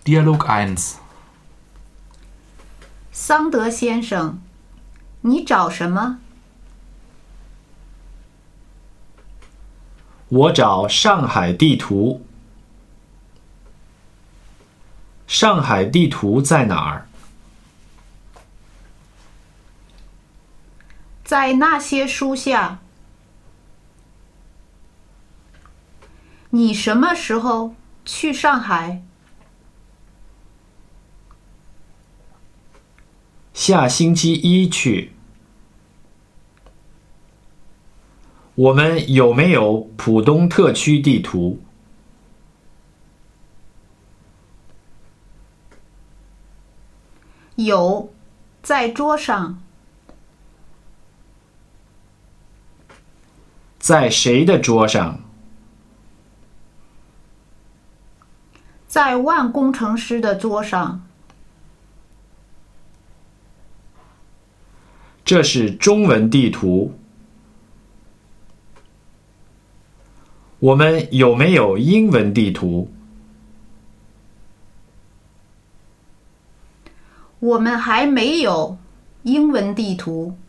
Dialog 1. 桑德先生，你找什么？ 我找上海地图。上海地图在哪儿？ 在那些书下。你什么时候去上海？ 下星期一去。我们有没有浦东特区地图？ 有，在桌上。 在谁的桌上？ 在万工程师的桌上。 这是中文地图。我们有没有英文地图？ 我们还没有英文地图。